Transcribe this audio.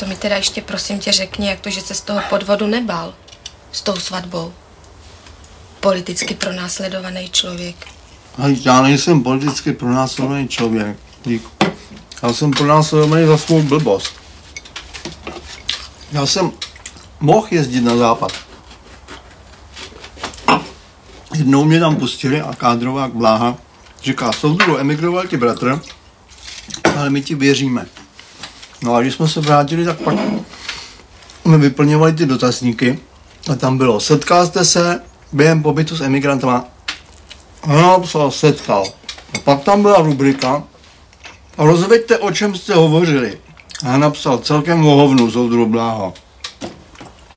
to mi teda ještě prosím tě řekni, jak to, že se z toho podvodu nebál. S tou svatbou. Politicky pronásledovaný člověk. Ale já nejsem politicky pronásledovaný člověk. Díku. Já jsem pronásledovaný za svou blbost. Já jsem mohl jezdit na západ. Jednou mě tam pustili a kádrovák Bláha říká, soudruhu, emigroval ti bratr, ale my ti věříme. No a když jsme se vrátili, tak pak jsme vyplňovali ty dotazníky a tam bylo, setkal jste se během pobytu s emigrantama? Ano, psal, setkal. A pak tam byla rubrika a rozveďte, o čem jste hovořili. A napsal celkem o hovnu, soudruhu Bláho.